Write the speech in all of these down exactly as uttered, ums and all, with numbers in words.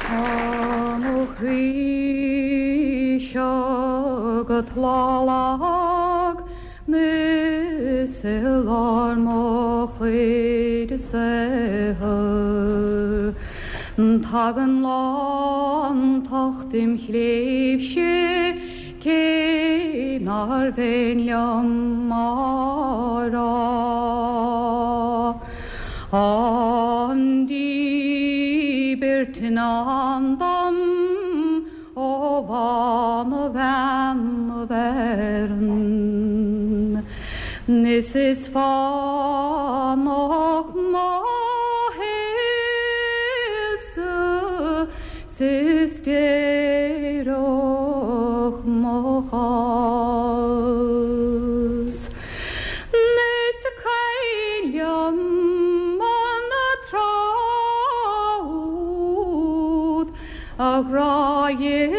Tlalag Nisillar mochid seher Tagen lan tachtim chlebsche Kenar venjam mara Andi bertinandam O van og venn og væren Nisses fan og mahelse Syster og mohas Nisse keiljam manna traud og raje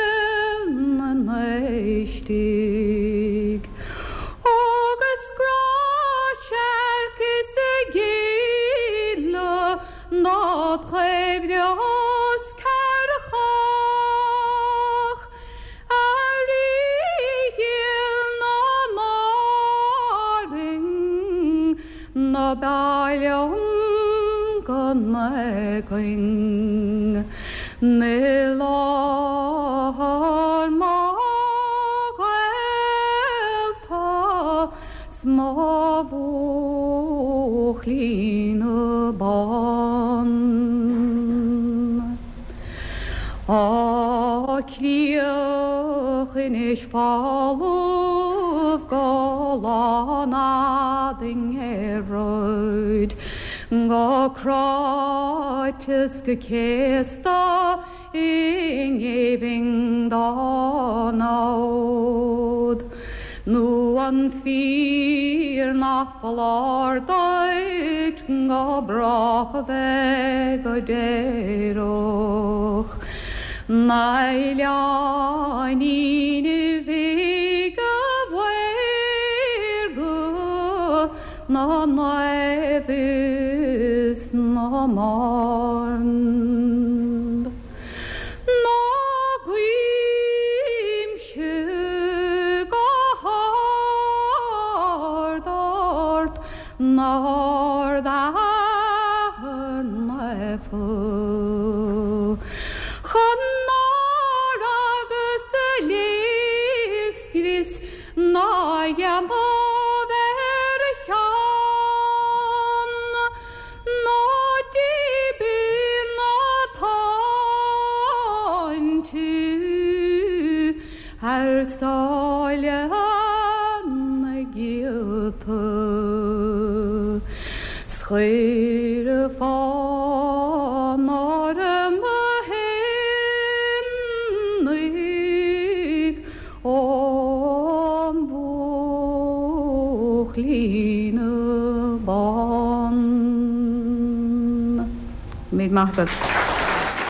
Stig og es grasjerke seg gille nat revjas kerchach er igil na naring na baljam ganegring nelar ma små våkline barn og klirren ich fall of galanading erøyd ga kratiske kesta ingeving da naud Nu an fyr nafalar døyt ga brach veg og deroch Neilan ine vega vergo na nevis na marn Na gwim Nor da nefu Chonor agus lirskris na jam over chan No dibu na taintu Her saljan gilpu Schreire van arme hennig om bochline ban. Mit macht das.